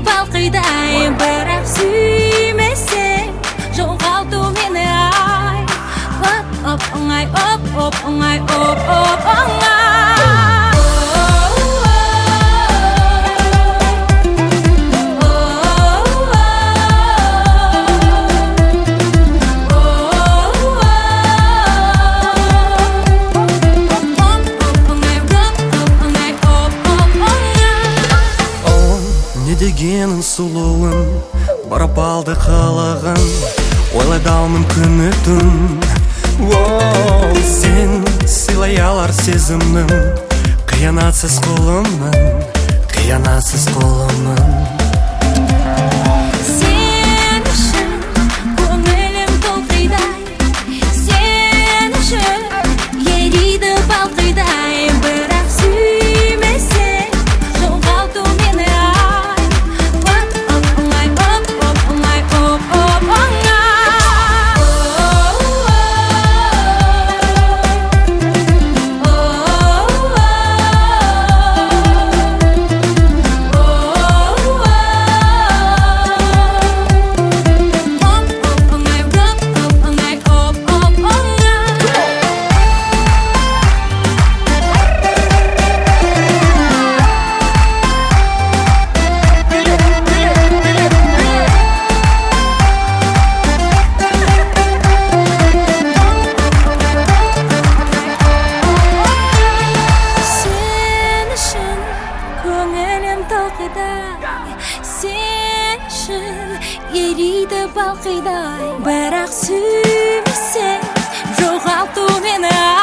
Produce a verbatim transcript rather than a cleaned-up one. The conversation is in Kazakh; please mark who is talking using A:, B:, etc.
A: балқидай, бірақ сүймесе жоғалту мені ай. Оп, оп, оңай, оп, оп, оңай, оп, оп, оңай.
B: Дегенің сұлуын, барап алды қалағын, ойлайдалмын күні түн. Сен сыйлай алар сезімнің, қиянатсыз қолымның, қиянатсыз қолымның.
A: Сен үшін көңілім толқидай, сен үшін ериді балқидай, бірақ сүймесе жоғалту мені сен үшін ериді балқидай, бірақ сүймесе жоғалту мені.